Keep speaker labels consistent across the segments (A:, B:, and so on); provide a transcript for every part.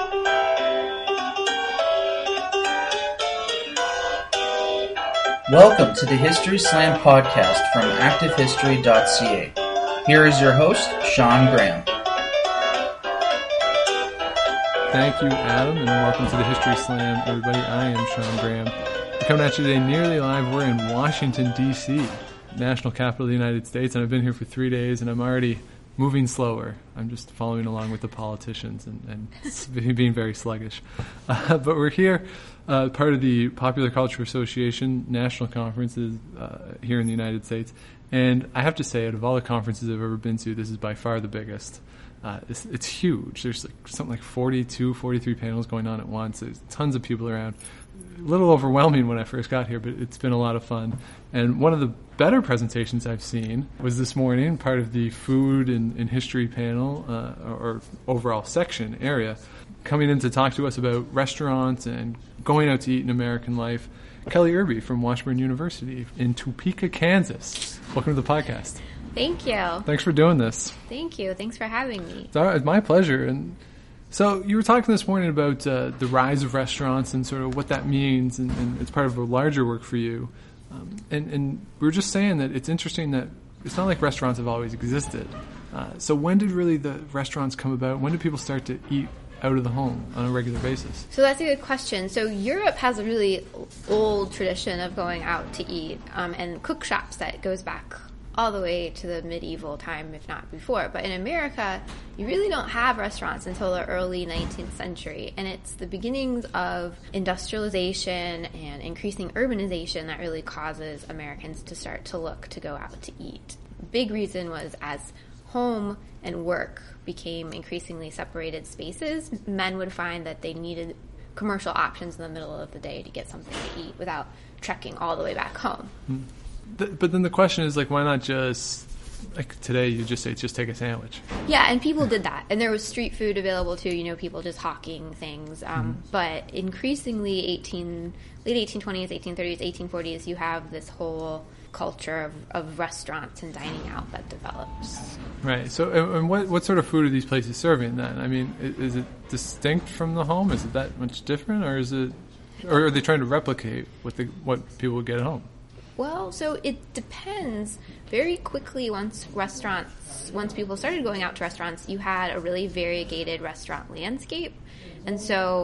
A: Welcome to the History Slam podcast from ActiveHistory.ca. Here is your host, Sean Graham.
B: Thank you, Adam, and welcome to the History Slam, everybody. I am Sean Graham. We're coming at you today nearly live. We're in Washington, D.C., national capital of the United States, and I've been here for 3 days, and I'm already moving slower. I'm just following along with the politicians and being very sluggish. But we're here, part of the Popular Culture Association national conferences here in the United States. And I have to say, out of all the conferences I've ever been to, this is by far the biggest. It's huge. There's something like 42, 43 panels going on at once. There's tons of people around. A little overwhelming when I first got here, but it's been a lot of fun. And one of the better presentations I've seen was this morning, part of the food and history panel, or overall section area, coming in to talk to us about restaurants and going out to eat in American life. Kelly Irby from Washburn University in Topeka, Kansas. Welcome to the podcast.
C: Thank you.
B: Thanks for doing this.
C: Thank you. Thanks for having me.
B: It's my pleasure. And so you were talking this morning about the rise of restaurants and sort of what that means, and it's part of a larger work for you. And we were just saying that it's interesting that it's not like restaurants have always existed. So when did really the restaurants come about? When did people start to eat out of the home on a regular basis?
C: So that's a good question. So Europe has a really old tradition of going out to eat and cook shops that goes back all the way to the medieval time, if not before. But in America, you really don't have restaurants until the early 19th century. And it's the beginnings of industrialization and increasing urbanization that really causes Americans to start to look to go out to eat. Big reason was as home and work became increasingly separated spaces, men would find that they needed commercial options in the middle of the day to get something to eat without trekking all the way back home.
B: But then the question is, why not just, today you just say, just take a sandwich?
C: Yeah, and people did that. And there was street food available too, people just hawking things. But increasingly, late 1820s, 1830s, 1840s, you have this whole culture of restaurants and dining out that develops.
B: Right. So, and what sort of food are these places serving then? I mean, is it distinct from the home? Is it that much different, or are they trying to replicate what people would get at home?
C: Well, so it depends. Very quickly, once people started going out to restaurants, you had a really variegated restaurant landscape. And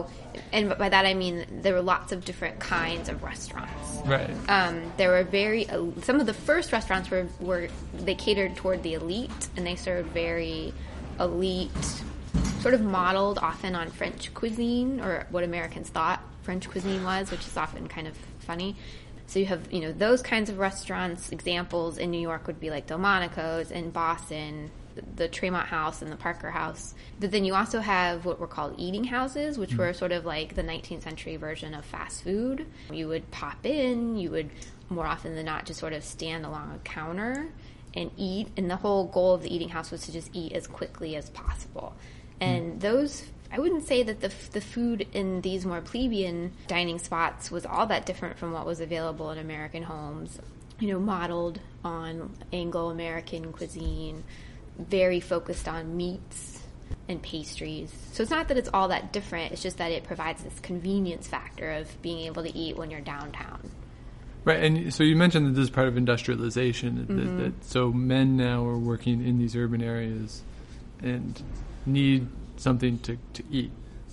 C: by that I mean there were lots of different kinds of restaurants.
B: Right.
C: There were some of the first restaurants were they catered toward the elite, and they served very elite, sort of modeled often on French cuisine, or what Americans thought French cuisine was, which is often kind of funny. So you have, those kinds of restaurants. Examples in New York would be like Delmonico's, in Boston, the Tremont House and the Parker House. But then you also have what were called eating houses, which were sort of like the 19th century version of fast food. You would pop in, you would more often than not just sort of stand along a counter and eat. And the whole goal of the eating house was to just eat as quickly as possible. And those, I wouldn't say that the food in these more plebeian dining spots was all that different from what was available in American homes, modeled on Anglo-American cuisine, very focused on meats and pastries. So it's not that it's all that different, it's just that it provides this convenience factor of being able to eat when you're downtown.
B: Right, and so you mentioned that this is part of industrialization, that so men now are working in these urban areas and need something to eat,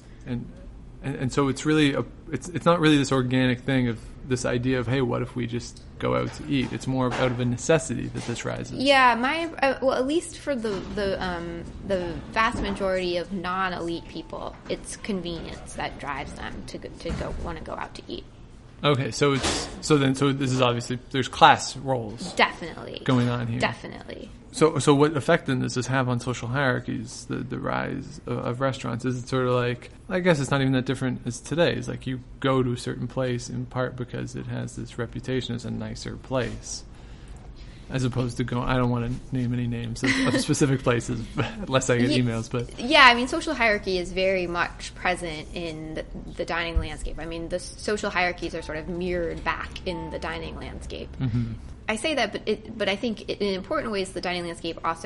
B: and so it's really it's not really this organic thing of this idea of, hey, what if we just go out to eat? It's more out of a necessity that this rises.
C: Yeah, at least for the vast majority of non-elite people, it's convenience that drives them to want to go out to eat.
B: Okay, so this is obviously there's class roles
C: definitely
B: going on here.
C: Definitely.
B: So what effect then does this have on social hierarchies, the rise of restaurants? Is it sort of like, I guess it's not even that different as today. It's like you go to a certain place in part because it has this reputation as a nicer place, as opposed to going, I don't want to name any names of specific places, unless I get emails. But
C: yeah, I mean, social hierarchy is very much present in the dining landscape. I mean, the social hierarchies are sort of mirrored back in the dining landscape. Mm-hmm. I say that, but I think in important ways the dining landscape also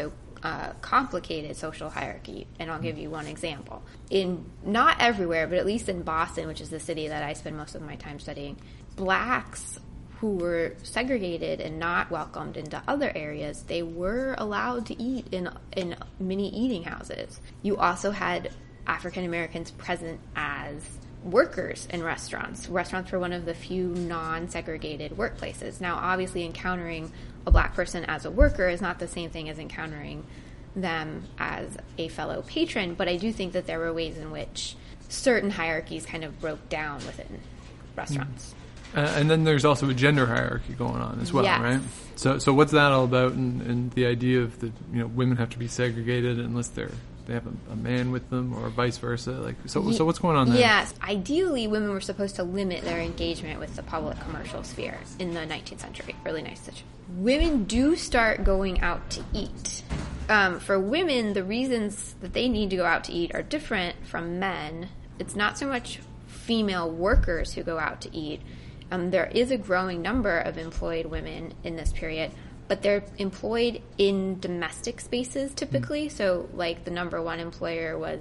C: complicated social hierarchy, and I'll give you one example. In not everywhere, but at least in Boston, which is the city that I spend most of my time studying, blacks who were segregated and not welcomed into other areas, they were allowed to eat in many eating houses. You also had African Americans present as workers in restaurants. Restaurants were one of the few non-segregated workplaces. Now, obviously, encountering a black person as a worker is not the same thing as encountering them as a fellow patron, but I do think that there were ways in which certain hierarchies kind of broke down within restaurants.
B: And then there's also a gender hierarchy going on as well,
C: yes.
B: right? So what's that all about? And the idea of women have to be segregated unless they have a man with them, or vice versa. So what's going on there?
C: Yes, ideally, women were supposed to limit their engagement with the public commercial sphere in the 19th century, early 19th century. Women do start going out to eat. For women, the reasons that they need to go out to eat are different from men. It's not so much female workers who go out to eat. There is a growing number of employed women in this period, but they're employed in domestic spaces typically. So, like, the number one employer was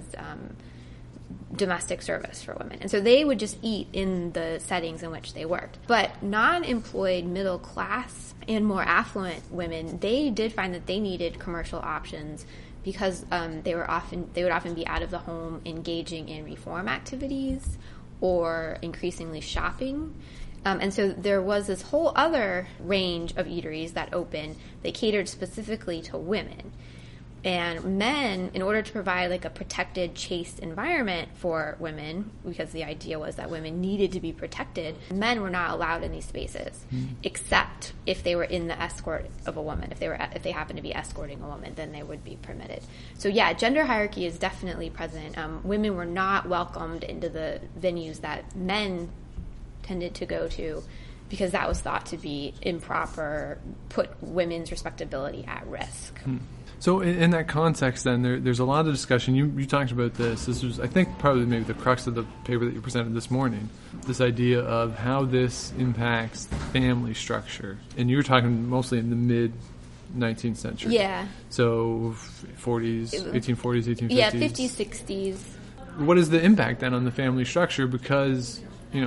C: domestic service for women. And so they would just eat in the settings in which they worked. But non-employed middle class and more affluent women, they did find that they needed commercial options because they would often be out of the home engaging in reform activities or increasingly shopping. And so there was this whole other range of eateries that opened. They catered specifically to women. And men, in order to provide like a protected, chaste environment for women, because the idea was that women needed to be protected, men were not allowed in these spaces, except if they were in the escort of a woman. If they happened to be escorting a woman, then they would be permitted. So yeah, gender hierarchy is definitely present. Women were not welcomed into the venues that men tended to go to because that was thought to be improper, put women's respectability at risk.
B: So in that context, then, there's a lot of discussion. You talked about this. This was, I think, probably maybe the crux of the paper that you presented this morning, this idea of how this impacts the family structure. And you were talking mostly in the mid-19th century.
C: Yeah.
B: So 1840s, 1850s.
C: Yeah, 50s, 60s.
B: What is the impact then on the family structure? Because,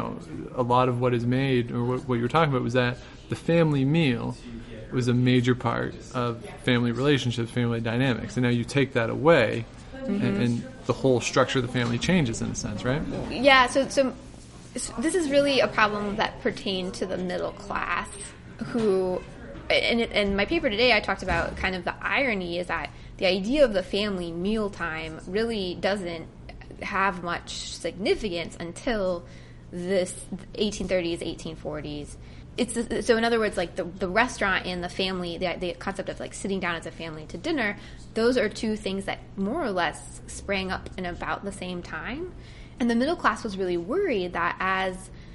B: a lot of what is made, or what you were talking about, was that the family meal was a major part of family relationships, family dynamics. And now you take that away, and the whole structure of the family changes in a sense, right?
C: Yeah, so this is really a problem that pertained to the middle class, who, in my paper today, I talked about kind of the irony is that the idea of the family mealtime really doesn't have much significance until this 1830s, 1840s. So in other words, like the restaurant and the family, the concept of like sitting down as a family to dinner, those are two things that more or less sprang up in about the same time. And the middle class was really worried that as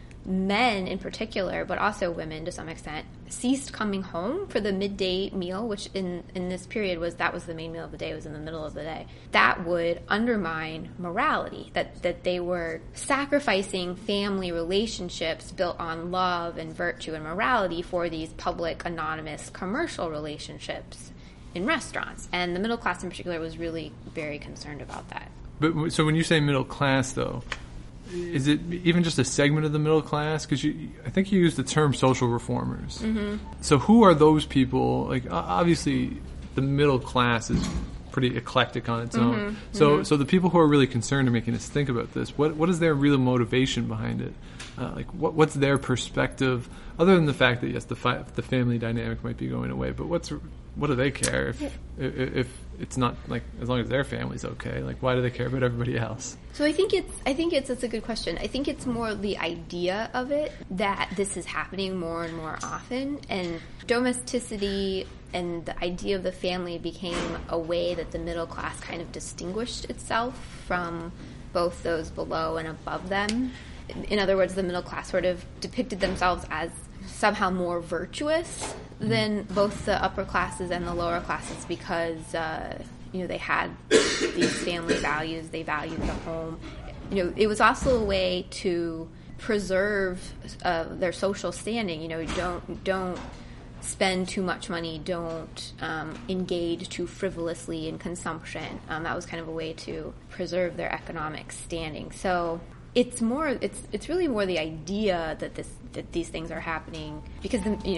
C: men in particular, but also women to some extent, ceased coming home for the midday meal, which in this period was the main meal of the day, was in the middle of the day, that would undermine morality, that they were sacrificing family relationships built on love and virtue and morality for these public, anonymous, commercial relationships in restaurants. And the middle class in particular was really very concerned about that.
B: But so when you say middle class, though, is it even just a segment of the middle class? Because I think you used the term social reformers. Mm-hmm. So who are those people? Like, obviously, the middle class is pretty eclectic on its own. So the people who are really concerned are making us think about this. What is their real motivation behind it? What's their perspective, other than the fact that, yes, the family dynamic might be going away, but what do they care if it's not, like, as long as their family's okay? Like, why do they care about everybody else?
C: So I think it's a good question. I think it's more the idea of it, that this is happening more and more often, and domesticity and the idea of the family became a way that the middle class kind of distinguished itself from both those below and above them. In other words, the middle class sort of depicted themselves as somehow more virtuous than both the upper classes and the lower classes because, they had these family values. They valued the home. It was also a way to preserve their social standing. Don't spend too much money, don't engage too frivolously in consumption. That was kind of a way to preserve their economic standing. So it's really more the idea that these things are happening because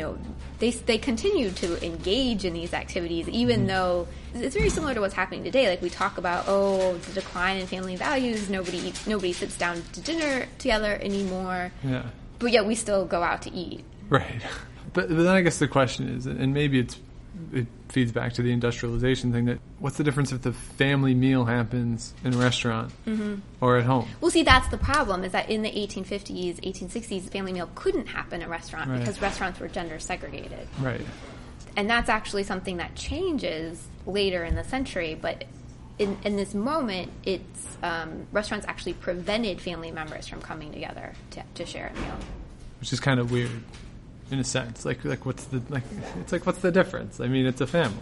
C: they continue to engage in these activities even though it's very similar to what's happening today. Like we talk about the decline in family values. Nobody sits down to dinner together anymore.
B: Yeah.
C: But yet we still go out to eat.
B: Right. But then I guess the question is, and maybe it feeds back to the industrialization thing, that what's the difference if the family meal happens in a restaurant or at home?
C: Well, see, that's the problem, is that in the 1850s, 1860s, the family meal couldn't happen in a restaurant because restaurants were gender segregated.
B: Right.
C: And that's actually something that changes later in the century, but in this moment, it's restaurants actually prevented family members from coming together to share a meal.
B: Which is kind of weird. In a sense, like what's the difference? I mean, it's a family.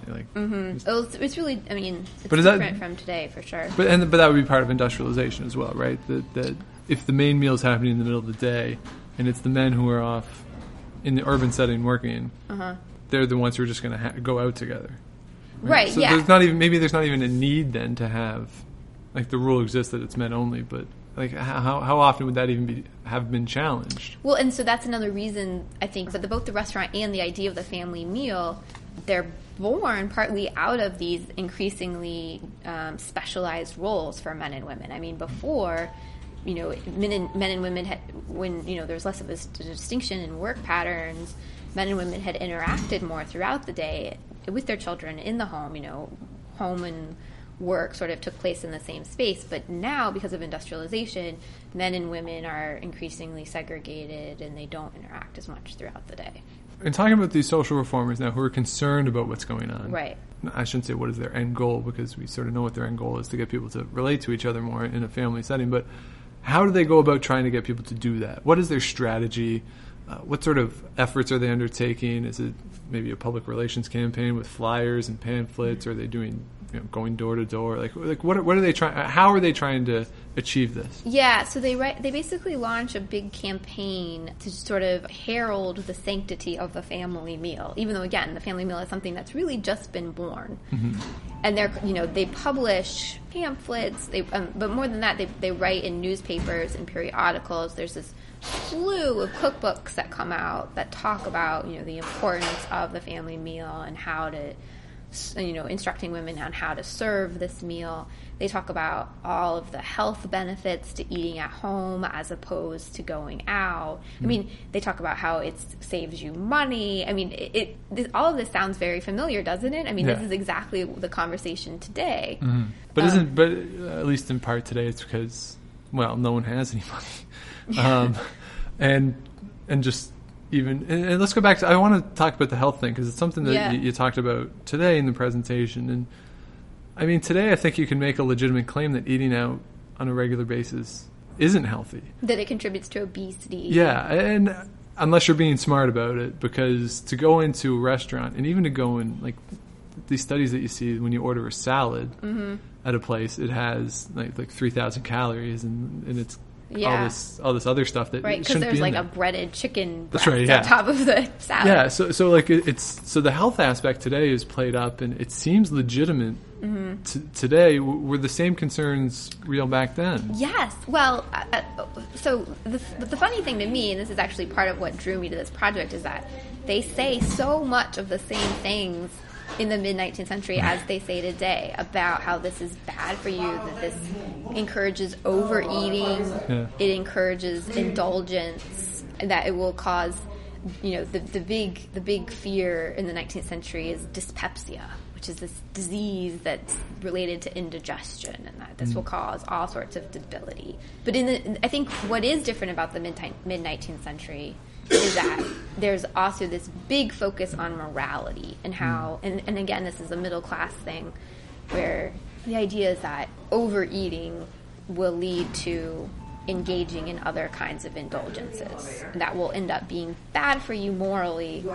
C: It's really, I mean, it's
B: but
C: different from today for sure.
B: But that would be part of industrialization as well, right? That if the main meal is happening in the middle of the day, and it's the men who are off in the urban setting working, they're the ones who are just going to go out together,
C: right?
B: So
C: yeah.
B: there's not even a need then to have, like, the rule exists that it's men only, but. Like, how often would that even have been challenged?
C: Well, and so that's another reason, I think, that both the restaurant and the idea of the family meal, they're born partly out of these increasingly specialized roles for men and women. I mean, before, men and women had, when, there was less of a distinction in work patterns, men and women had interacted more throughout the day with their children in the home, home and work sort of took place in the same space, but now because of industrialization, men and women are increasingly segregated and they don't interact as much throughout the day.
B: And talking about these social reformers now who are concerned about what's going on.
C: Right.
B: I shouldn't say what is their end goal because we sort of know what their end goal is, to get people to relate to each other more in a family setting, but how do they go about trying to get people to do that? What is their strategy? What sort of efforts are they undertaking? Is it maybe a public relations campaign with flyers and pamphlets? Are they doing going door to door? Like what are they trying? How are they trying to achieve this?
C: Yeah, so they basically launch a big campaign to sort of herald the sanctity of the family meal. Even though, again, the family meal is something that's really just been born, and they publish pamphlets. But more than that, they write in newspapers and periodicals. There's this slew of cookbooks that come out that talk about the importance of the family meal and how to instructing women on how to serve this meal. They talk about all of the health benefits to eating at home as opposed to going out. I mean, they talk about how it saves you money. I mean, all of this sounds very familiar, doesn't it? I mean, This is exactly the conversation today.
B: But but at least in part today, it's because, well, no one has any money. And just even, and let's go back to, I want to talk about the health thing because it's something that you talked about today in the presentation. And I mean, today I think you can make a legitimate claim that eating out on a regular basis isn't healthy.
C: That it contributes to obesity.
B: Yeah, and unless you're being smart about it, because to go into a restaurant and even to go in, like, these studies that you see when you order a salad at a place, it has like 3,000 calories and it's all this other stuff that
C: because there's like a breaded chicken breast on top of the salad.
B: Yeah, so like so the health aspect today is played up, and it seems legitimate today. Were the same concerns real back then? Yes.
C: Well, so the funny thing to me, and this is actually part of what drew me to this project, is that they say so much of the same things in the mid-19th century as they say today about how this is bad for you, that this encourages overeating, it encourages indulgence, and that it will cause, the big fear in the 19th century is dyspepsia, which is this disease that's related to indigestion, and that this will cause all sorts of debility. But I think what is different about the mid-19th century is that there's also this big focus on morality and how, and again, this is a middle class thing, where the idea is that overeating will lead to engaging in other kinds of indulgences that will end up being bad for you morally,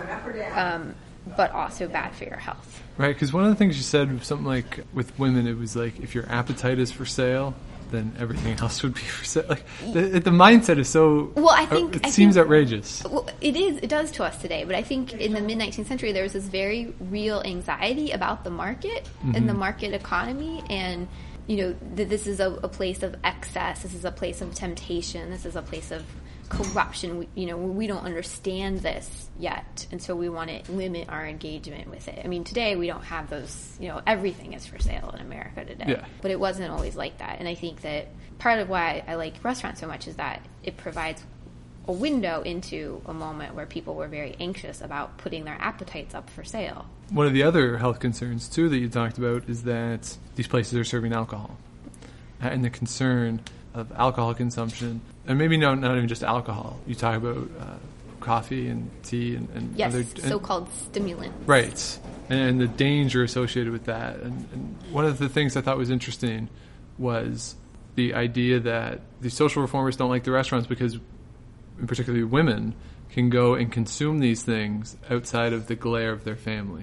C: but also bad for your health.
B: Right, because one of the things you said was something like, with women, it was like, if your appetite is for sale, then everything else would be for sale. Like the mindset is so.
C: Well, I
B: seems outrageous.
C: Well, it is. It does to us today. But I think in the mid-19th century, there was this very real anxiety about the market and the market economy, and that this is a place of excess. This is a place of temptation. This is a place of corruption. We don't understand this yet, and so we want to limit our engagement with it. I mean, today we don't have those. Everything is for sale in America today.
B: Yeah.
C: But it wasn't always like that. And I think that part of why I like restaurants so much is that it provides a window into a moment where people were very anxious about putting their appetites up for sale.
B: One of the other health concerns, too, that you talked about is that these places are serving alcohol. And the concern of alcohol consumption, and maybe not even just alcohol. You talk about coffee and tea and
C: yes,
B: other...
C: so-called stimulants.
B: Right. And the danger associated with that. And one of the things I thought was interesting was the idea that the social reformers don't like the restaurants because, and particularly women, can go and consume these things outside of the glare of their family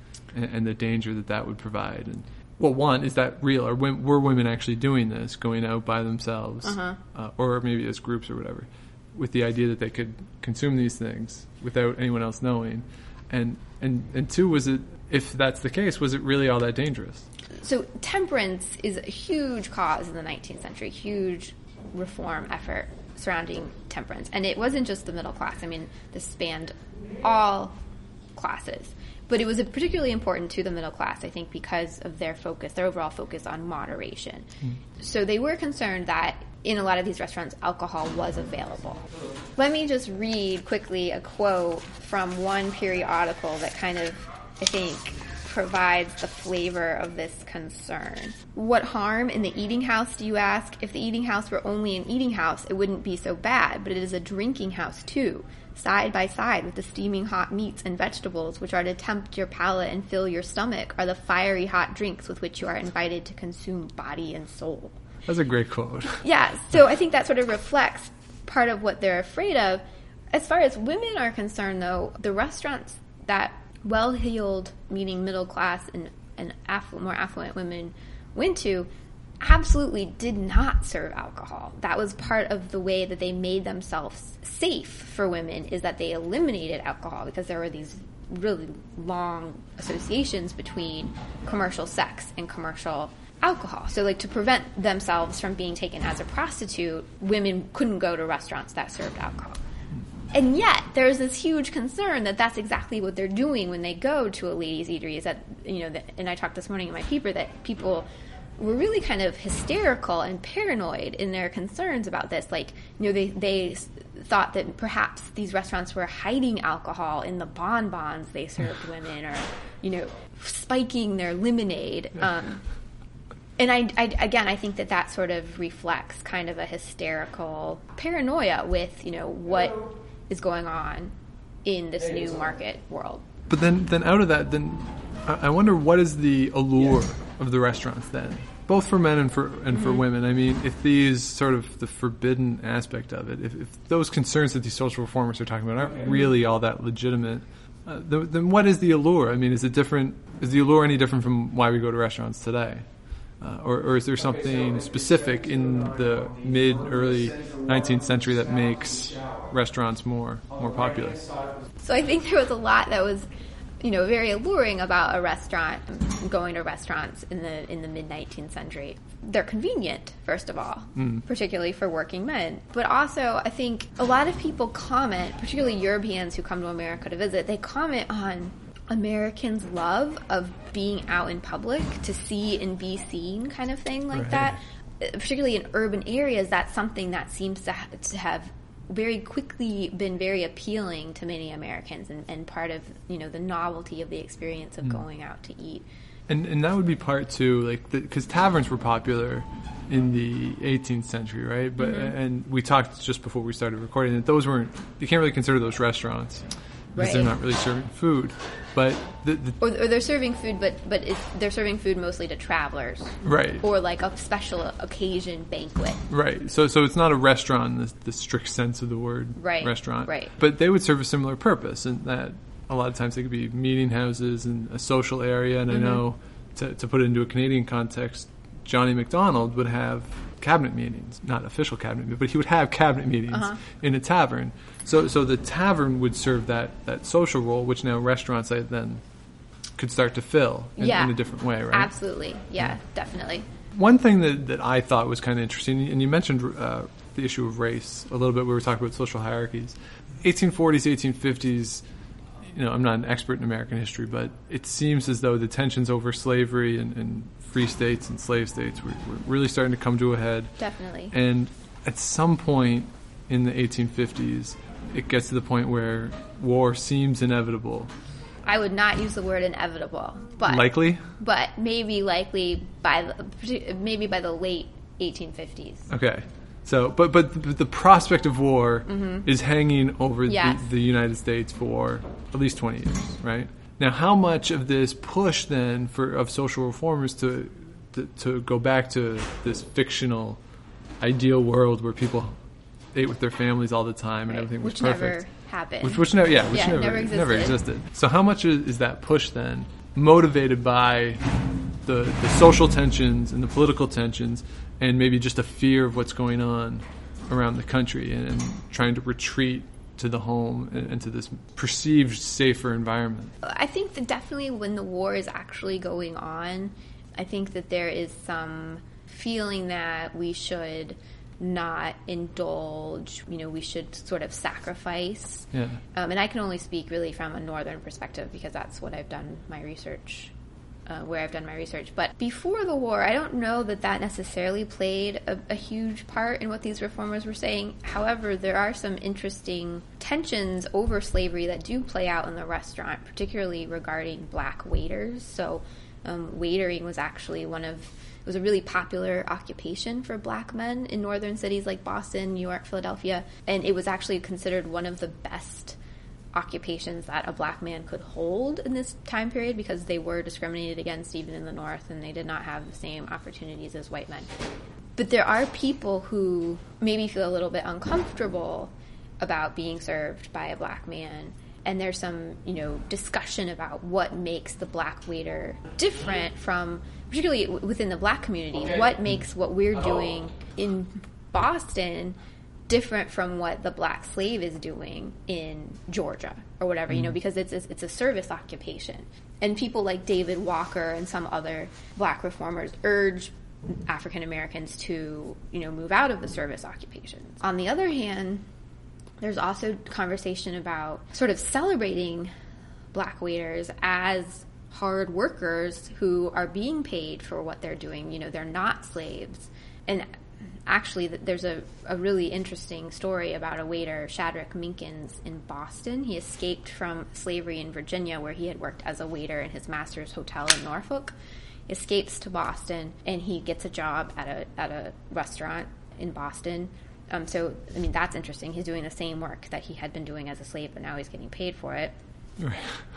B: and the danger that would provide. And, well, one, is that real? Or were women actually doing this, going out by themselves, or maybe as groups or whatever, with the idea that they could consume these things without anyone else knowing? And two, was it, if that's the case, was it really all that dangerous?
C: So temperance is a huge cause in the 19th century, huge reform effort surrounding temperance. And it wasn't just the middle class. I mean, this spanned all classes. But it was particularly important to the middle class, I think, because of their overall focus on moderation. So they were concerned that in a lot of these restaurants, alcohol was available. Let me just read quickly a quote from one periodical that kind of, I think, provides the flavor of this concern. What harm in the eating house, do you ask? If the eating house were only an eating house, it wouldn't be so bad, but it is a drinking house too, side by side with the steaming hot meats and vegetables which are to tempt your palate and fill your stomach are the fiery hot drinks with which you are invited to consume body and soul.
B: That's a great quote.
C: Yeah, so I think that sort of reflects part of what they're afraid of. As far as women are concerned, though, the restaurants that well-heeled, meaning middle class and more affluent women went to absolutely did not serve alcohol. That was part of the way that they made themselves safe for women, is that they eliminated alcohol because there were these really long associations between commercial sex and commercial alcohol. So to prevent themselves from being taken as a prostitute, women couldn't go to restaurants that served alcohol. And yet, there's this huge concern that that's exactly what they're doing when they go to a ladies' eatery. Is that, and I talked this morning in my paper that people were really kind of hysterical and paranoid in their concerns about this. They thought that perhaps these restaurants were hiding alcohol in the bonbons they served women, or, spiking their lemonade. And I think that sort of reflects kind of a hysterical paranoia with, what is going on in this new market world.
B: But then out of that, I wonder what is the allure of the restaurants then, both for men and for women. I mean, if these sort of the forbidden aspect of it, if those concerns that these social reformers are talking about aren't really all that legitimate, then what is the allure? I mean, is the allure any different from why we go to restaurants today? Or is there something specific in the early 19th century that makes restaurants more popular?
C: So I think there was a lot that was, very alluring about a restaurant, going to restaurants in the mid-19th century. They're convenient, first of all, particularly for working men. But also, I think a lot of people comment, particularly Europeans who come to America to visit, they comment on Americans' love of being out in public, to see and be seen kind of thing like that. Particularly in urban areas, that's something that seems to have very quickly been very appealing to many Americans and part of, the novelty of the experience of going out to eat.
B: And that would be part too, because taverns were popular in the 18th century, right? But and we talked just before we started recording that you can't really consider those restaurants. Because they're not really serving food, but
C: or they're serving food, but they're serving food mostly to travelers,
B: right?
C: Or a special occasion banquet,
B: right? So it's not a restaurant in the strict sense of the word, restaurant,
C: right?
B: But they would serve a similar purpose, and that a lot of times they could be meeting houses and a social area. And I know to put it into a Canadian context, Johnny MacDonald would have cabinet meetings, not official cabinet meetings, but he would have cabinet meetings in a tavern. So the tavern would serve that social role, which now restaurants then could start to fill in a different way, right?
C: Absolutely. Yeah, definitely.
B: One thing that I thought was kind of interesting, and you mentioned the issue of race a little bit. We were talking about social hierarchies. 1840s, 1850s, I'm not an expert in American history, but it seems as though the tensions over slavery and free states and slave states were really starting to come to a head.
C: Definitely.
B: And at some point in the 1850s, it gets to the point where war seems inevitable.
C: I would not use the word inevitable, but
B: likely.
C: But maybe likely by the late 1850s.
B: Okay, so but the prospect of war is hanging over the United States for at least 20 years, right? Now, how much of this push then of social reformers to go back to this fictional ideal world where people ate with their families all the time and everything was perfect.
C: Never happened.
B: Which never existed. So how much is that push then motivated by the social tensions and the political tensions and maybe just a fear of what's going on around the country and trying to retreat to the home and to this perceived safer environment?
C: I think that definitely when the war is actually going on, I think that there is some feeling that we should not indulge, we should sort of sacrifice.
B: Yeah.
C: And I can only speak really from a northern perspective because that's what I've done my research, where I've done my research. But before the war, I don't know that necessarily played a huge part in what these reformers were saying. However, there are some interesting tensions over slavery that do play out in the restaurant, particularly regarding black waiters. So waitering was actually it was a really popular occupation for black men in northern cities like Boston, New York, Philadelphia, and it was actually considered one of the best occupations that a black man could hold in this time period because they were discriminated against even in the North and they did not have the same opportunities as white men. But there are people who maybe feel a little bit uncomfortable about being served by a black man. And there's some, discussion about what makes the black waiter different from, particularly within the black community, what makes what we're doing in Boston different from what the black slave is doing in Georgia or whatever, because it's a service occupation. And people like David Walker and some other black reformers urge African Americans to, move out of the service occupations. On the other hand, there's also conversation about sort of celebrating black waiters as hard workers who are being paid for what they're doing. They're not slaves. And actually, there's a really interesting story about a waiter, Shadrach Minkins, in Boston. He escaped from slavery in Virginia, where he had worked as a waiter in his master's hotel in Norfolk. Escapes to Boston, and he gets a job at a restaurant in Boston. So, that's interesting. He's doing the same work that he had been doing as a slave, but now he's getting paid for it.
B: Right.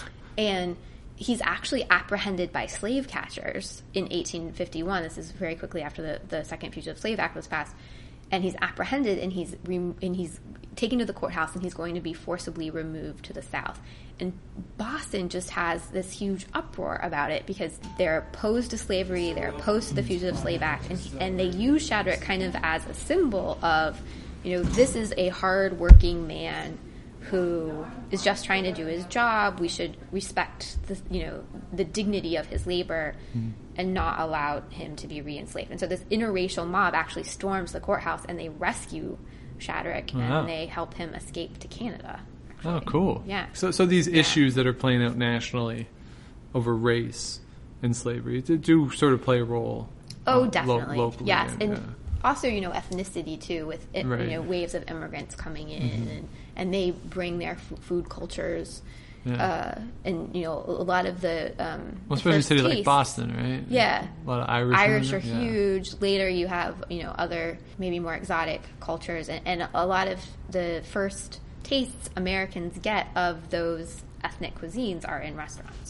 C: And he's actually apprehended by slave catchers in 1851. This is very quickly after the Second Fugitive Slave Act was passed. And he's apprehended, and he's taken to the courthouse, and he's going to be forcibly removed to the South. And Boston just has this huge uproar about it because they're opposed to slavery, they're opposed to the Fugitive Slave Act, and they use Shadrach kind of as a symbol of, this is a hard-working man who is just trying to do his job. We should respect the dignity of his labor and not allow him to be re-enslaved. And so this interracial mob actually storms the courthouse and they rescue Shadrach and they help him escape to Canada. Actually.
B: Oh, cool.
C: Yeah.
B: So these issues that are playing out nationally over race and slavery do sort of play a role.
C: Oh, definitely.
B: Locally.
C: Yes. And also, ethnicity too, with waves of immigrants coming in, and they bring their food cultures, and a lot of the
B: especially a city like Boston, right?
C: Yeah,
B: a lot of Irish.
C: Irish are huge. Later, you have other maybe more exotic cultures, and a lot of the first tastes Americans get of those ethnic cuisines are in restaurants.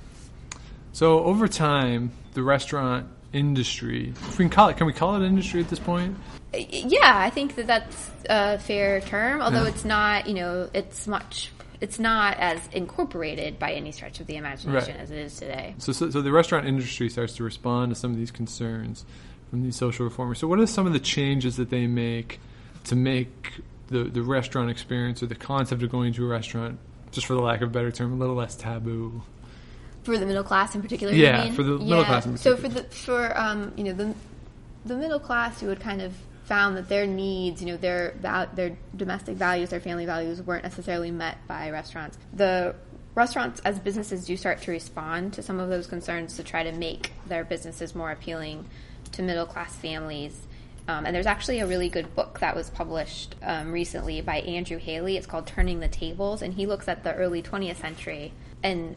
B: So over time, the restaurant industry, if we can we call it industry at this point?
C: Yeah, I think that's a fair term, although it's not, it's much it's not as incorporated by any stretch of the imagination
B: Right.
C: as it is today.
B: So the restaurant industry starts to respond to some of these concerns from these social reformers. So what are some of the changes that they make to make the restaurant experience or the concept of going to a restaurant, just for the lack of a better term, a little less taboo?
C: For the middle class in particular,
B: Yeah,
C: you mean?
B: for the middle class in particular.
C: So the middle class, you would kind of found that their needs, their domestic values, their family values weren't necessarily met by restaurants. The restaurants as businesses do start to respond to some of those concerns to try to make their businesses more appealing to middle class families. And there's actually a really good book that was published recently by Andrew Haley. It's called Turning the Tables, and he looks at the early 20th century and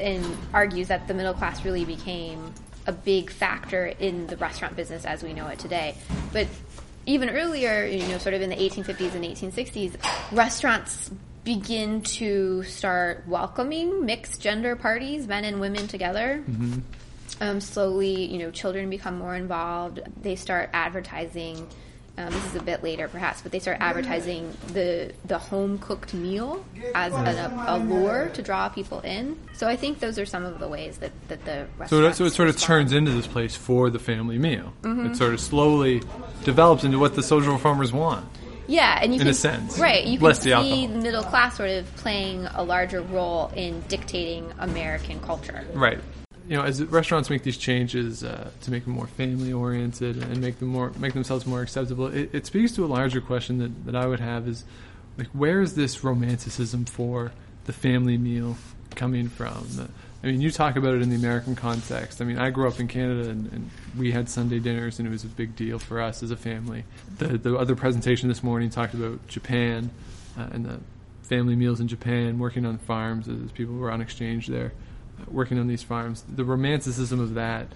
C: argues that the middle class really became a big factor in the restaurant business as we know it today. But even earlier, sort of in the 1850s and 1860s, restaurants begin to start welcoming mixed gender parties, men and women together. Mm-hmm. Slowly, children become more involved. They start advertising. This is a bit later, perhaps, but they start advertising the home-cooked meal as a lure to draw people in. So I think those are some of the ways that the restaurants
B: So it sort of turns into this place for the family meal. Mm-hmm. It sort of slowly develops into what the social reformers want.
C: Yeah, and
B: in a sense,
C: right? You can
B: less the
C: see
B: alcohol.
C: the middle class sort of playing a larger role in dictating American culture.
B: Right. As restaurants make these changes to make them more family-oriented and make themselves more acceptable, it speaks to a larger question that I would have is, like, where is this romanticism for the family meal coming from? I mean, you talk about it in the American context. I mean, I grew up in Canada, and we had Sunday dinners, and it was a big deal for us as a family. The other presentation this morning talked about Japan and the family meals in Japan, working on farms as people were on exchange there. Working on these farms, the romanticism of that,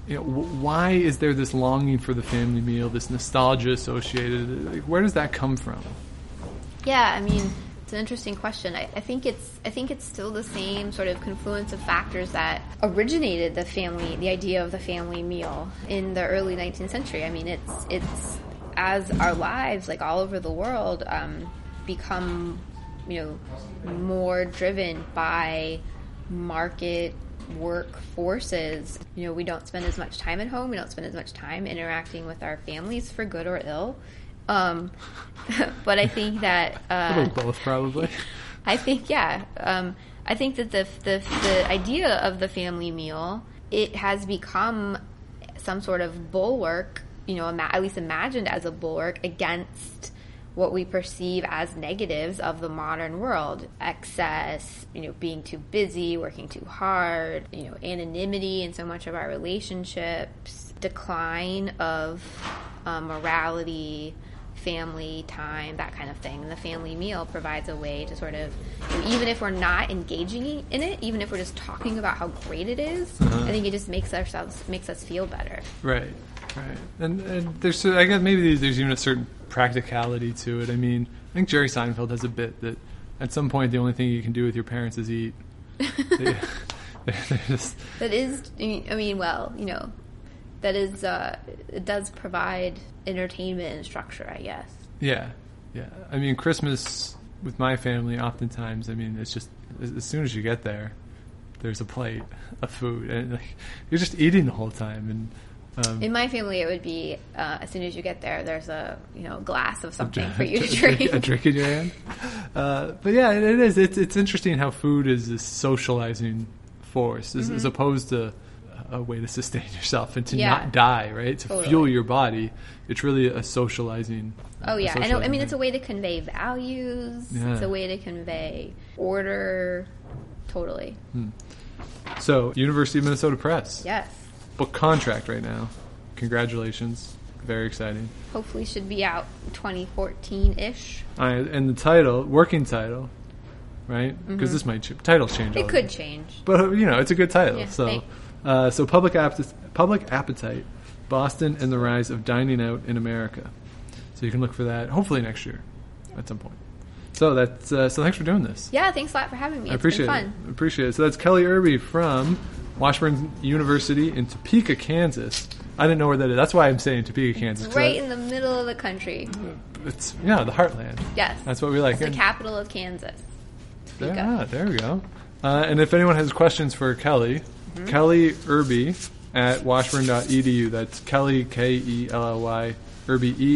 B: why is there this longing for the family meal, this nostalgia associated? Like, where does that come from?
C: Yeah, I mean, it's an interesting question. I think it's still the same sort of confluence of factors that originated the idea of the family meal in the early 19th century. I mean, it's as our lives, like all over the world, become more driven by market work forces. We don't spend as much time at home. We don't spend as much time interacting with our families, for good or ill. But I think that
B: a little both, probably.
C: I think, yeah. I think that the idea of the family meal, it has become some sort of bulwark, at least imagined as a bulwark against what we perceive as negatives of the modern world. Excess, being too busy, working too hard, anonymity in so much of our relationships, decline of morality, family time, that kind of thing. And the family meal provides a way to sort of, even if we're not engaging in it, even if we're just talking about how great it is, I think it just makes us feel better.
B: Right. And there's, I guess maybe there's even a certain practicality to it. I mean, I think Jerry Seinfeld has a bit that at some point the only thing you can do with your parents is eat. That is, I mean, well, that is, it does provide entertainment and structure, I guess. Yeah. I mean, Christmas with my family, oftentimes, I mean, it's just, as soon as you get there, there's a plate of food, and you're just eating the whole time. And in my family, it would be as soon as you get there, there's a glass of something for you to drink. A drink in your hand. But yeah, it is. It's interesting how food is this socializing force, as opposed to a way to sustain yourself and to not die, right? To fuel your body. It's really a socializing. Oh yeah, I mean, it's a way to convey values. Yeah. It's a way to convey order. Totally. So, University of Minnesota Press. Yes. Book contract right now. Congratulations. Very exciting. Hopefully should be out 2014-ish. And the title, working title, right? Because this might titles change. It could change. But, it's a good title. Yeah, so Public Appetite, Boston and the Rise of Dining Out in America. So you can look for that hopefully next year at some point. So that's so thanks for doing this. Yeah, thanks a lot for having me. I appreciate it. I appreciate it. So that's Kelly Irby from Washburn University in Topeka, Kansas. I didn't know where that is. That's why I'm saying Topeka, Kansas. It's right in the middle of the country. It's the heartland. Yes. That's what we like. It's the capital of Kansas. There we go. And if anyone has questions for Kelly, Kelly Irby at washburn.edu. That's Kelly, Kelly, Irby,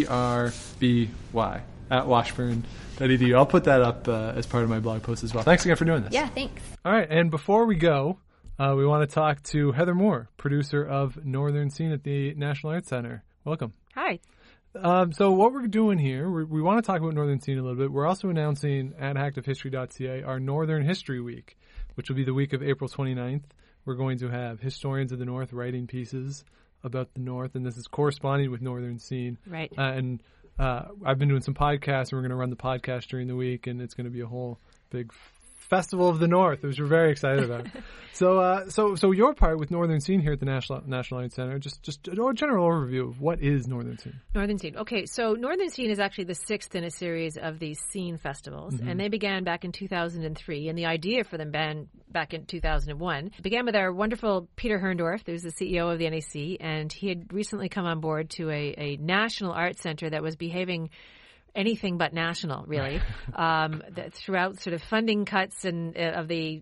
B: ERBY, at washburn.edu. I'll put that up as part of my blog post as well. Thanks again for doing this.
C: Yeah, thanks.
B: All right, and before we go, we want to talk to Heather Moore, producer of Northern Scene at the National Arts Center. Welcome.
D: Hi.
B: So what we're doing here, we want to talk about Northern Scene a little bit. We're also announcing at hacktivehistory.ca our Northern History Week, which will be the week of April 29th. We're going to have historians of the North writing pieces about the North, and this is corresponding with Northern Scene.
D: Right.
B: And I've been doing some podcasts, and we're going to run the podcast during the week, and it's going to be a whole big Festival of the North, which we're very excited about. So your part with Northern Scene here at the National Arts Center, just a general overview of what is Northern Scene.
D: Northern Scene. Okay, so Northern Scene is actually the 6th in a series of these scene festivals, and they began back in 2003, and the idea for them began back in 2001. It began with our wonderful Peter Herndorf, who's the CEO of the NAC, and he had recently come on board to a national arts center that was behaving anything but national, really. Throughout sort of funding cuts and of the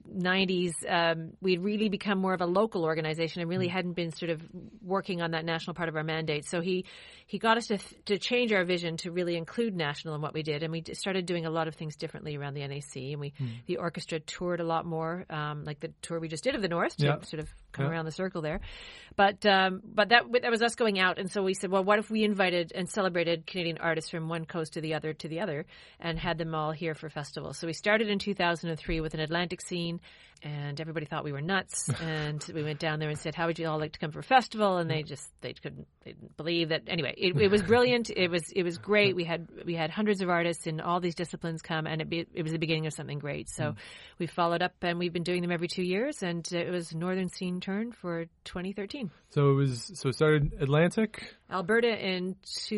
D: 90s, we'd really become more of a local organization and really hadn't been sort of working on that national part of our mandate. So he got us to change our vision to really include national in what we did, and we started doing a lot of things differently around the NAC. And the orchestra toured a lot more, like the tour we just did of the North, to sort of come around the circle there. But that was us going out, and so we said, well, what if we invited and celebrated Canadian artists from one coast to the other, and had them all here for festivals. So we started in 2003 with an Atlantic Scene, and everybody thought we were nuts. And we went down there and said, how would you all like to come for a festival? And they didn't believe that. Anyway, it was brilliant. It was great. We had hundreds of artists in all these disciplines come, and it was the beginning of something great. So we followed up, and we've been doing them every 2 years, and it was Northern Scene turn for 2013.
B: So it started Atlantic,
D: Alberta in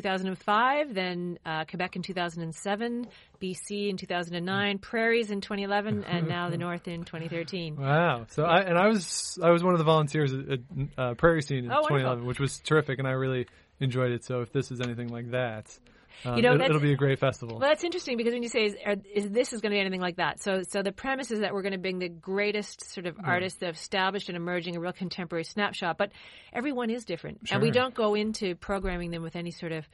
D: 2005, then Quebec in 2007, BC in 2009, Prairies in 2011, and now the North in 2013.
B: Wow! So I was one of the volunteers at Prairie Scene in 2011, which was terrific, and I really enjoyed it. So if this is anything like that, it'll be a great festival.
D: Well, that's interesting because when you say is this going to be anything like that? So the premise is that we're going to bring the greatest sort of artists that have established and emerging, a real contemporary snapshot. But everyone is different, and we don't go into programming them with any sort of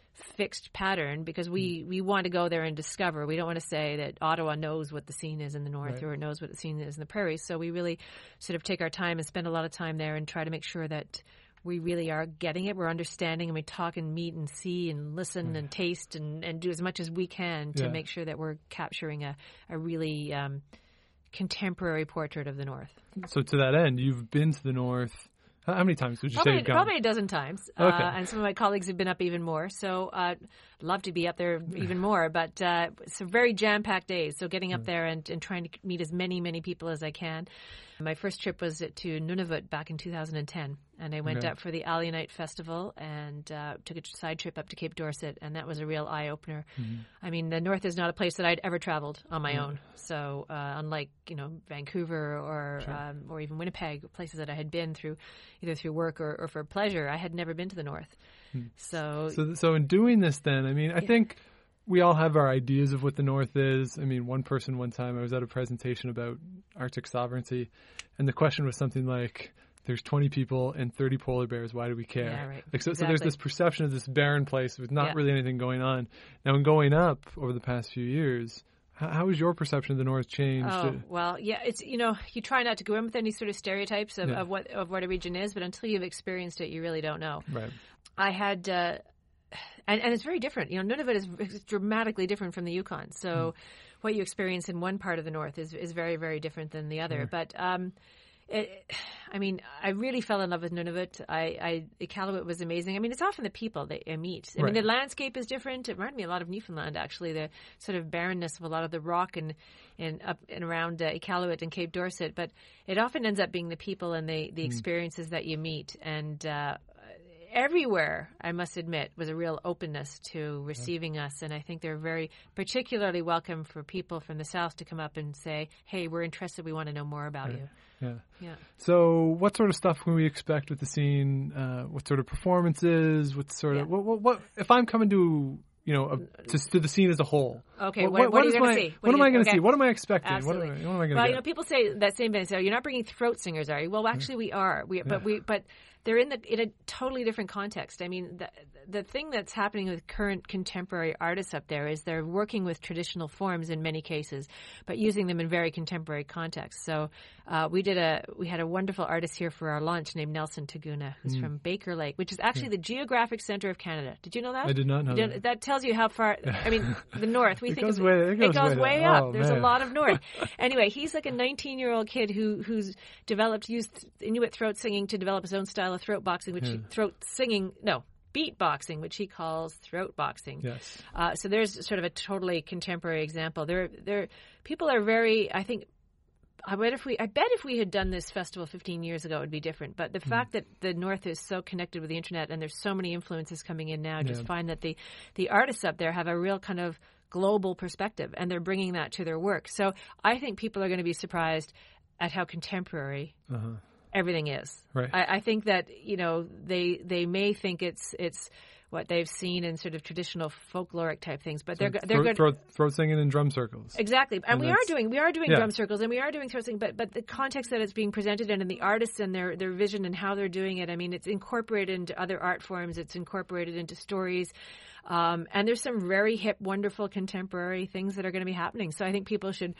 D: fixed pattern because we want to go there and discover. We don't want to say that Ottawa knows what the scene is in the North or knows what the scene is in the Prairies. So we really sort of take our time and spend a lot of time there and try to make sure that we really are getting it. We're understanding, and we talk and meet and see and listen and taste and do as much as we can to make sure that we're capturing a really contemporary portrait of the North.
B: So to that end, you've been to the North. How many times would you say you've gone?
D: Probably a dozen times.
B: Okay.
D: And some of my colleagues have been up even more. So I'd love to be up there even more. But it's a very jam-packed days. So getting up there and trying to meet as many people as I can. My first trip was to Nunavut back in 2010. And I went up for the Alionite Festival and took a side trip up to Cape Dorset. And that was a real eye-opener. I mean, the North is not a place that I'd ever traveled on my own. So unlike, Vancouver or even Winnipeg, places that I had been through, either through work or for pleasure, I had never been to the North. So
B: in doing this then, I mean, I think we all have our ideas of what the North is. I mean, one person one time, I was at a presentation about Arctic sovereignty, and the question was something like, there's 20 people and 30 polar bears. Why do we care?
D: Yeah, right.
B: So there's this perception of this barren place with not really anything going on. Now, in going up over the past few years, how has your perception of the North changed?
D: Oh, well, it's, you try not to go in with any sort of stereotypes of what a region is, but until you've experienced it, you really don't know.
B: Right.
D: I had, and it's very different. Nunavut is dramatically different from the Yukon. So what you experience in one part of the North is very, very different than the other. But, I really fell in love with Nunavut. Iqaluit was amazing. I mean, it's often the people that I meet. I mean, the landscape is different. It reminded me a lot of Newfoundland, actually, the sort of barrenness of a lot of the rock and up and around Iqaluit and Cape Dorset. But it often ends up being the people and the experiences that you meet. And everywhere, I must admit, was a real openness to receiving us. And I think they're very particularly welcome for people from the South to come up and say, hey, we're interested. We want to know more about you.
B: Yeah. So what sort of stuff can we expect with the scene? What sort of performances? What sort of what if I'm coming to to the scene as a whole.
D: Okay, what are you going to see?
B: What am I going to see? What am I expecting?
D: Absolutely.
B: What am I going to
D: Well,
B: get?
D: people say that same thing. So you're not bringing throat singers, are you? Well, actually, we are. But they're in a totally different context. I mean, the thing that's happening with current contemporary artists up there is they're working with traditional forms in many cases, but using them in very contemporary contexts. So we had a wonderful artist here for our lunch named Nelson Taguna, who's from Baker Lake, which is actually the geographic center of Canada. Did you know that?
B: I did not know that.
D: That tells you how far. I mean, the north.
B: It goes way
D: up.
B: Oh,
D: There's
B: man.
D: a lot of north. Anyway, he's like a 19-year-old kid who's used Inuit throat singing to develop his own style of throat boxing, beatboxing, which he calls throat boxing.
B: Yes.
D: So there's sort of a totally contemporary example. People are very, I think. I bet if we had done this festival 15 years ago, it would be different. But the fact that the North is so connected with the internet and there's so many influences coming in now, just find that the artists up there have a real kind of global perspective, and they're bringing that to their work. So I think people are going to be surprised at how contemporary everything is.
B: Right.
D: I think that they may think it's what they've seen in sort of traditional folkloric type things, but they're going
B: to throat singing and drum circles.
D: Exactly, and we are doing drum circles, and we are doing throat singing, but the context that it's being presented in, and the artists and their vision and how they're doing it. I mean, it's incorporated into other art forms. It's incorporated into stories, and there's some very hip, wonderful contemporary things that are going to be happening. So I think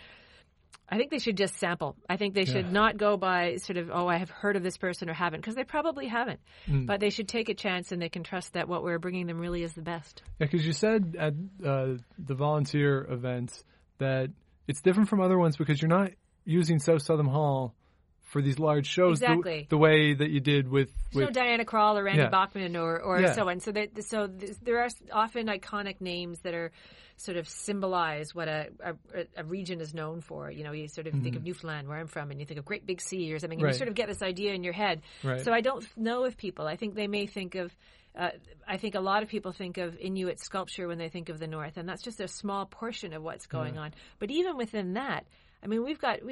D: they should just sample. I think they should not go by sort of, I have heard of this person or haven't, because they probably haven't. But they should take a chance, and they can trust that what we're bringing them really is the best.
B: Yeah, because you said at the volunteer events that it's different from other ones because you're not using South Southern Hall for these large shows the way that you did with
D: Diana Krall or Randy Bachman or so on. So there are often iconic names that are sort of symbolize what a region is known for. You sort of think of Newfoundland, where I'm from, and you think of Great Big Sea or something, and you sort of get this idea in your head.
B: Right.
D: So I don't know if people, I think they may think of, I think a lot of people think of Inuit sculpture when they think of the North, and that's just a small portion of what's going on. But even within that, I mean, we've got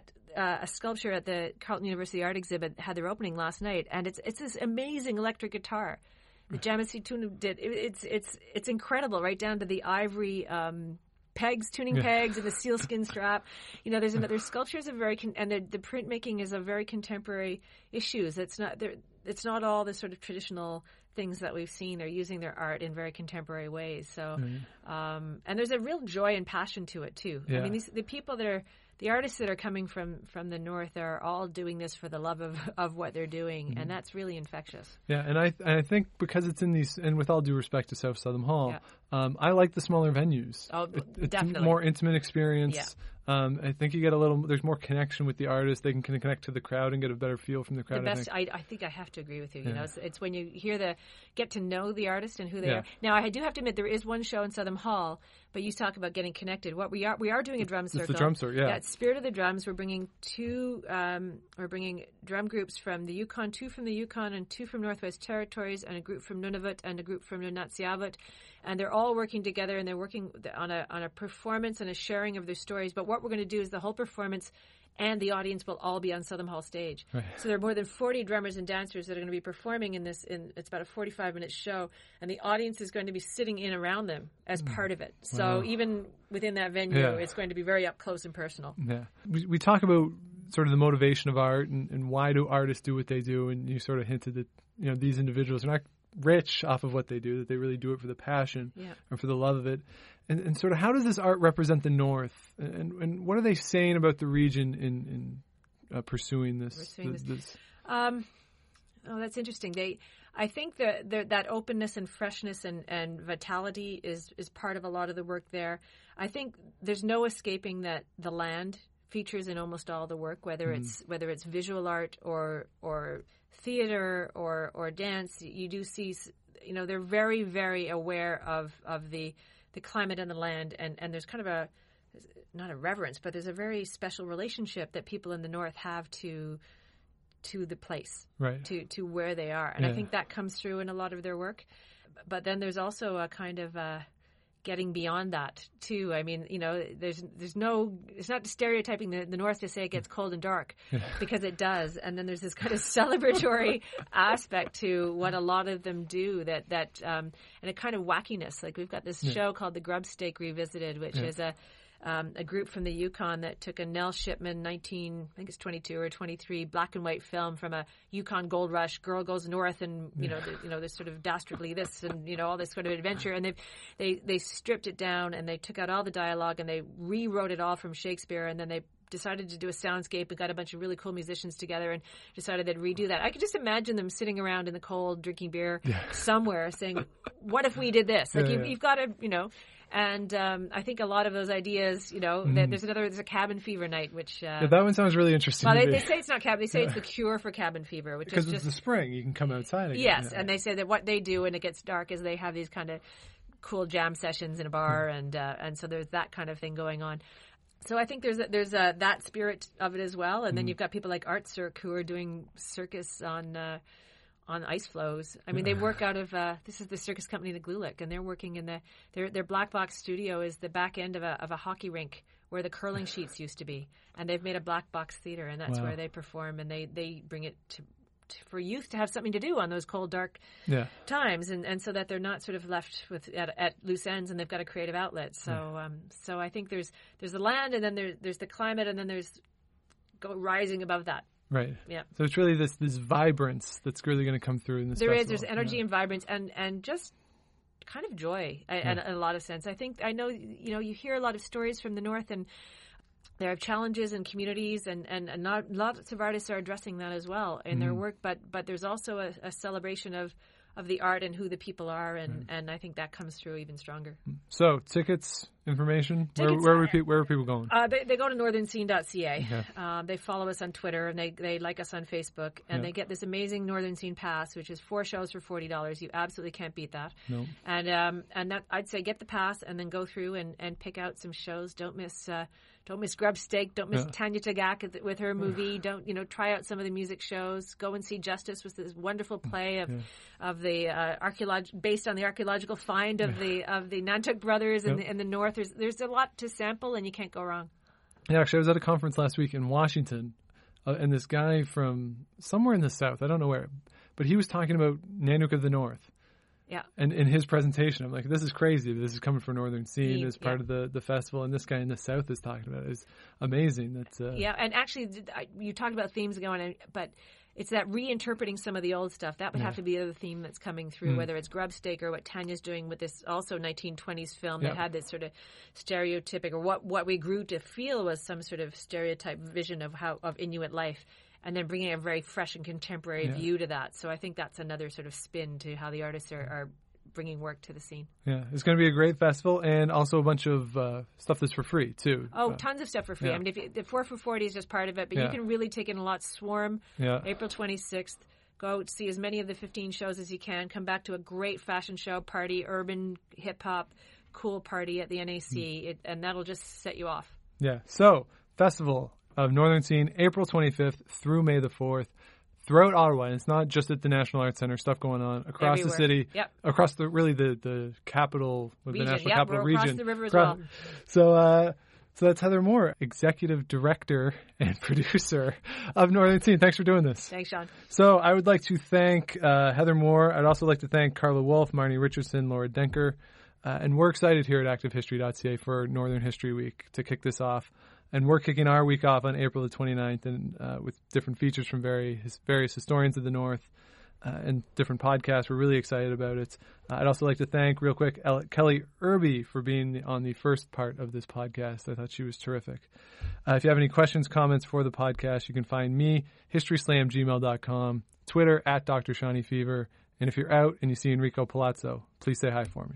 D: a sculpture at the Carleton University Art Exhibit, had their opening last night, and it's this amazing electric guitar that Jamisi Tunu did. It's incredible, right down to the ivory pegs, tuning pegs, and the sealskin strap. There's sculptures of and the printmaking is of very contemporary issues. It's not all the sort of traditional things that we've seen. They're using their art in very contemporary ways. So, and there's a real joy and passion to it too.
B: Yeah.
D: I mean, the people that are the artists that are coming from the North are all doing this for the love of what they're doing, and that's really infectious. Yeah,
B: and I think because it's in these, and with all due respect to South Southern Hall, I like the smaller venues.
D: Oh,
B: it's
D: definitely.
B: a more intimate experience.
D: Yeah.
B: I think you get there's more connection with the artist. They can connect to the crowd and get a better feel from the crowd.
D: I think I have to agree with you. You know, it's when you get to know the artist and who they are. Now, I do have to admit, there is one show in Southern Hall, but you talk about getting connected. What we are doing a drum circle.
B: It's the drum circle,
D: It's Spirit of the Drums. We're bringing drum groups from the Yukon, 2 from the Yukon and 2 from Northwest Territories, and a group from Nunavut and a group from Nunatsiavut. And they're all working together, and they're working on a performance and a sharing of their stories. But what we're going to do is the whole performance and the audience will all be on Southern Hall stage.
B: Right.
D: So there are more than 40 drummers and dancers that are going to be performing in this. It's about a 45-minute show, and the audience is going to be sitting in around them as part of it. So even within that venue, it's going to be very up close and personal.
B: Yeah, we talk about sort of the motivation of art and why do artists do what they do, and you sort of hinted that these individuals are not rich off of what they do, that they really do it for the passion or for the love of it. And sort of how does this art represent the North? And what are they saying about the region in pursuing this?
D: Oh, that's interesting. I think that openness and freshness and vitality is part of a lot of the work there. I think there's no escaping that the land features in almost all the work, whether it's visual art or theater or dance. You do see, they're very, very aware of the climate and the land, and there's kind of not a reverence, but there's a very special relationship that people in the North have to the place,
B: right?
D: To where they are, and I think that comes through in a lot of their work. But then there's also a kind of getting beyond that too. I mean, there's no, it's not stereotyping the North to say it gets cold and dark, because it does. And then there's this kind of celebratory aspect to what a lot of them do, and a kind of wackiness. Like we've got this show called The Grub Stake Revisited, which is a group from the Yukon that took a Nell Shipman 22 or 23 black and white film from a Yukon gold rush. Girl goes north, and there's sort of dastardly this and all this sort of adventure. And they stripped it down, and they took out all the dialogue, and they rewrote it all from Shakespeare. And then they decided to do a soundscape and got a bunch of really cool musicians together and decided they'd redo that. I could just imagine them sitting around in the cold drinking beer somewhere saying, "What if we did this?" Like you've got to And I think a lot of those ideas, there's a cabin fever night, which
B: that one sounds really interesting.
D: Well, they say it's not cabin. They say it's the cure for cabin fever, which
B: because
D: is just
B: it's the spring, you can come outside again.
D: Yes, and they say that what they do when it gets dark is they have these kind of cool jam sessions in a bar, and so there's that kind of thing going on. So I think there's that spirit of it as well, and then you've got people like Art Cirque who are doing circus on ice flows. I mean, they work out of this is the circus company, the Glulik, and they're working in their black box studio is the back end of a hockey rink where the curling sheets used to be, and they've made a black box theater, and that's where they perform, and they bring it for youth to have something to do on those cold, dark times, and so that they're not sort of left with at loose ends, and they've got a creative outlet. So so I think there's the land, and then there's the climate, and then there's rising above that.
B: Right.
D: Yeah.
B: So it's really this vibrance that's really going to come through in this festival.
D: There's energy and vibrance and just kind of joy in a lot of sense. I know you hear a lot of stories from the North, and there are challenges in communities, and not lots of artists are addressing that as well in their work. But there's also a celebration of the art and who the people are, and I think that comes through even stronger. So
B: tickets, information, where are people going?
D: They go to northernscene.ca. Okay. They follow us on Twitter, and they like us on Facebook, and they get this amazing Northern Scene Pass, which is 4 shows for $40. You absolutely can't beat that. No. And that I'd say get the pass and then go through and pick out some shows. Don't miss Grub Stake. Don't miss Tanya Tagaq with her movie. Don't try out some of the music shows. Go and see Justice, with this wonderful play of the based on the archaeological find of the Nantuk brothers in the North. There's a lot to sample, and you can't go wrong.
B: Yeah, actually, I was at a conference last week in Washington, and this guy from somewhere in the South, I don't know where, but he was talking about Nanook of the North.
D: Yeah.
B: And in his presentation, I'm like, this is crazy. This is coming from Northern Scene as part of the festival, and this guy in the South is talking about it. It's amazing. That's
D: and actually, you talked about themes going, but it's that reinterpreting some of the old stuff. That would have to be the other theme that's coming through, whether it's Grub Stake or what Tanya's doing with this also 1920s film that had this sort of stereotypic, or what we grew to feel was some sort of stereotype vision of Inuit life. And then bringing a very fresh and contemporary view to that. So I think that's another sort of spin to how the artists are bringing work to the scene. Yeah,
B: it's going to be a great festival, and also a bunch of stuff that's for free, too.
D: Oh, tons of stuff for free. I mean, the 4 for $40 is just part of it, but you can really take in a lot. Swarm, April 26th. Go out, see as many of the 15 shows as you can. Come back to a great fashion show, party, urban, hip-hop, cool party at the NAC, and that'll just set you off. Yeah, so festival of Northern Scene, April 25th through May the 4th, throughout Ottawa. And it's not just at the National Arts Centre, stuff going on across the city, across the capital, region.
B: The national capital region.
D: Across the river as well.
B: So that's Heather Moore, Executive Director and Producer of Northern Scene. Thanks for doing this.
D: Thanks, Sean.
B: So I would like to thank Heather Moore. I'd also like to thank Carla Wolf, Marnie Richardson, Laura Denker. And we're excited here at ActiveHistory.ca for Northern History Week to kick this off. And we're kicking our week off on April the 29th, and with different features from various historians of the North and different podcasts. We're really excited about it. I'd also like to thank, real quick, Kelly Irby for being on the first part of this podcast. I thought she was terrific. If you have any questions, comments for the podcast, you can find me, historyslam@gmail.com, Twitter @Dr. Shawnee Fever, and if you're out and you see Enrico Palazzo, please say hi for me.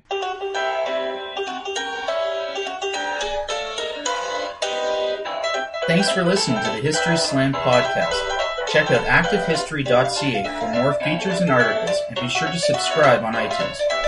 A: Thanks for listening to the History Slam podcast. Check out activehistory.ca for more features and articles, and be sure to subscribe on iTunes.